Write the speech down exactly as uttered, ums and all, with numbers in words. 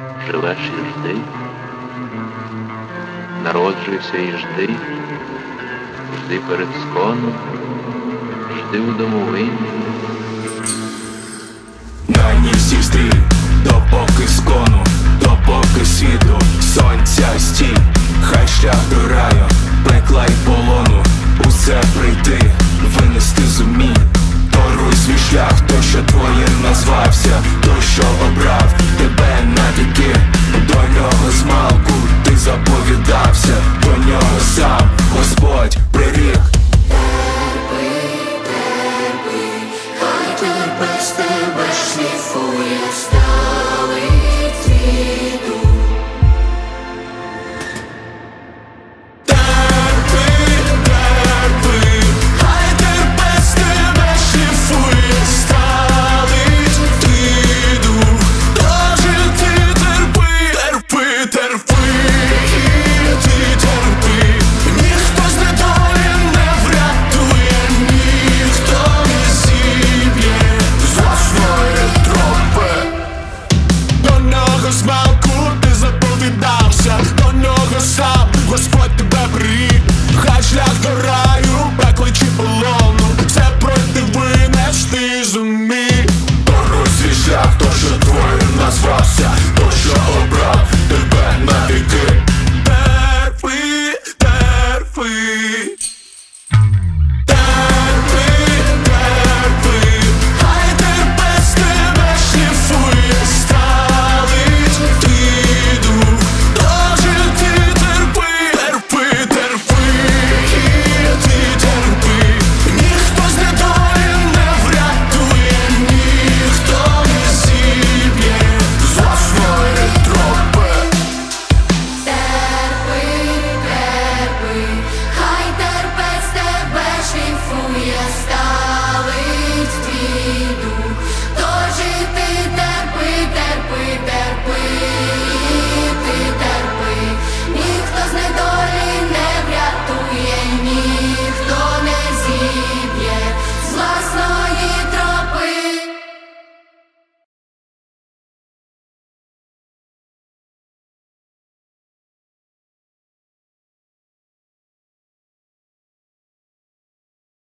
живеш і жди, народжуйся і жди, жди перед сконом, жди у домовині. На ній сісти, допоки скону, допоки світу, сонця стій, хай шлях до раю, пекла й полону, усе прийти, винести зумій. Торуй свій шлях, той, що твоїм назвався,